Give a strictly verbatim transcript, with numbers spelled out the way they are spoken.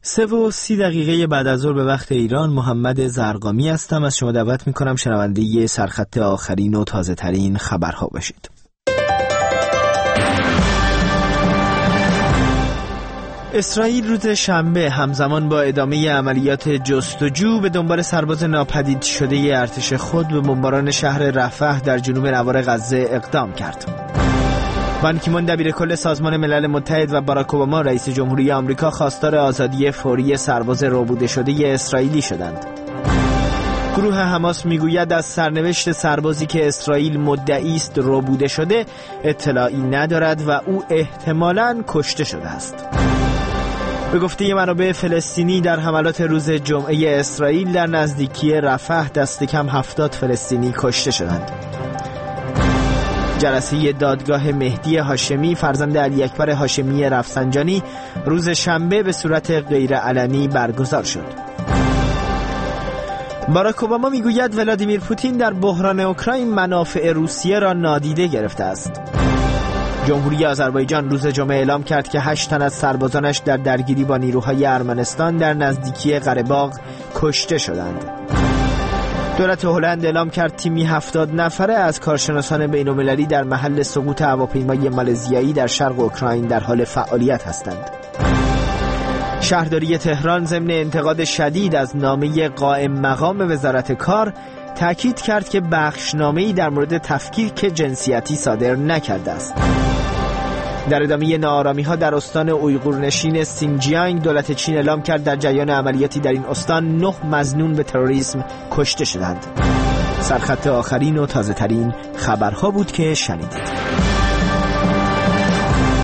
سه و سی دقیقه بعد از ظهر به وقت ایران، محمد زرقامی هستم. از شما دعوت میکنم شنونده ی سرخط آخرین و تازه ترین خبرها باشید. اسرائیل روز شنبه همزمان با ادامه عملیات جستجو به دنبال سرباز ناپدید شده ارتش خود به بمباران شهر رفح در جنوب نوار غزه اقدام کرد. بان کی مون دبیر کل سازمان ملل متحد و باراک اوباما رئیس جمهوری آمریکا خواستار آزادی فوری سرباز ربوده شده اسرائیلی شدند. گروه حماس میگوید از سرنوشت سربازی که اسرائیل مدعی است ربوده شده اطلاعی ندارد و او احتمالاً کشته شده است. به گفته منابع فلسطینی در حملات روز جمعه اسرائیل در نزدیکی رفح دست کم هفتاد فلسطینی کشته شدند. جلسه دادگاه مهدی هاشمی فرزند علی اکبر هاشمی رفسنجانی روز شنبه به صورت غیر علنی برگزار شد. باراک اوباما میگوید ولادیمیر پوتین در بحران اوکراین منافع روسیه را نادیده گرفته است. جمهوری آذربایجان روز جمعه اعلام کرد که هشت تن از سربازانش در درگیری با نیروهای ارمنستان در نزدیکی قره‌باغ کشته شدند. دولت هلند اعلام کرد تیمی هفتاد نفره از کارشناسان بین‌المللی در محل سقوط هواپیمای مالزیایی در شرق اوکراین در حال فعالیت هستند. شهرداری تهران ضمن انتقاد شدید از نامه قائم مقام وزارت کار تأکید کرد که بخشنامه‌ای در مورد تفکیک جنسیتی صادر نکرده است. در ادامه ناآرامی‌ها در استان اویغورنشین سینجیانگ، دولت چین اعلام کرد در جریان عملیاتی در این استان نه مظنون به تروریسم کشته شدند. سرخط آخرین و تازه ترین خبرها بود که شنیدید.